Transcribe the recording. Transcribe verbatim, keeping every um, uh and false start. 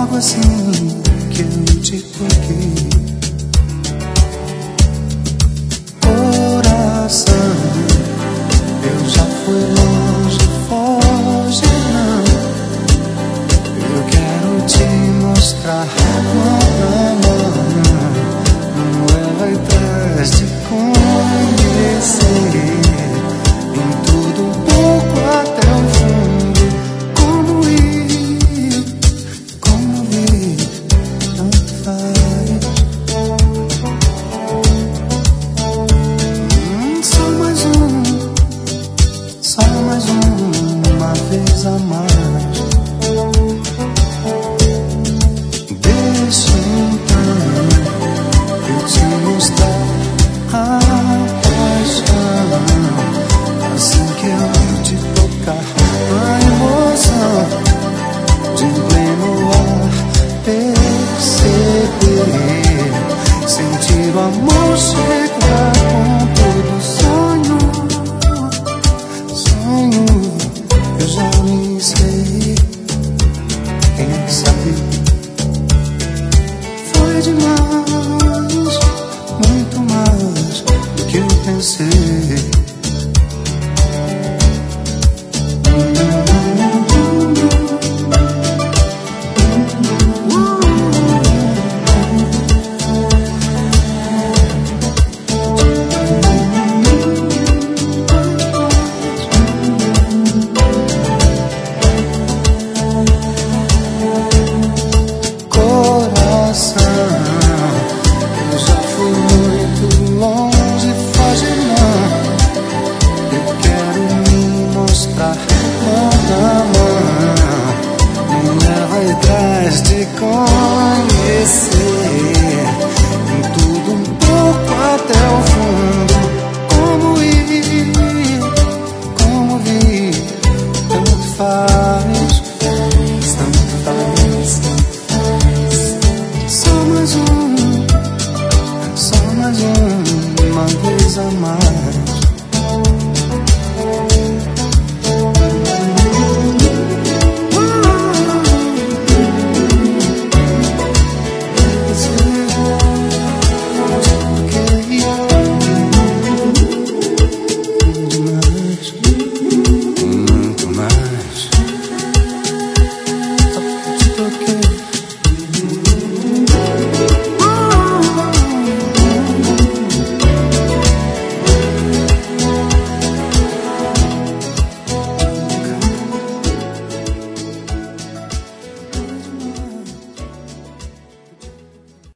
logo assim que eu te toquei. Coração, eu já fui longe, foge não. Eu quero te mostrar mão a mão. Não é atrás de conhecer em tudo um pouco até o fundo. Como ir, como vir, tanto faz. Hum, só mais um, só mais um, uma vez a mais. Deixa então eu te mostrar a paixão. Assim que eu te tocar, a emoção de pleno ar perceber, sentir o amor chegar com todo sonho. Sonho, eu já me sei. Quem sabe foi demais, muito mais do que eu pensei. Mão na mão, me leva atrás de conhecer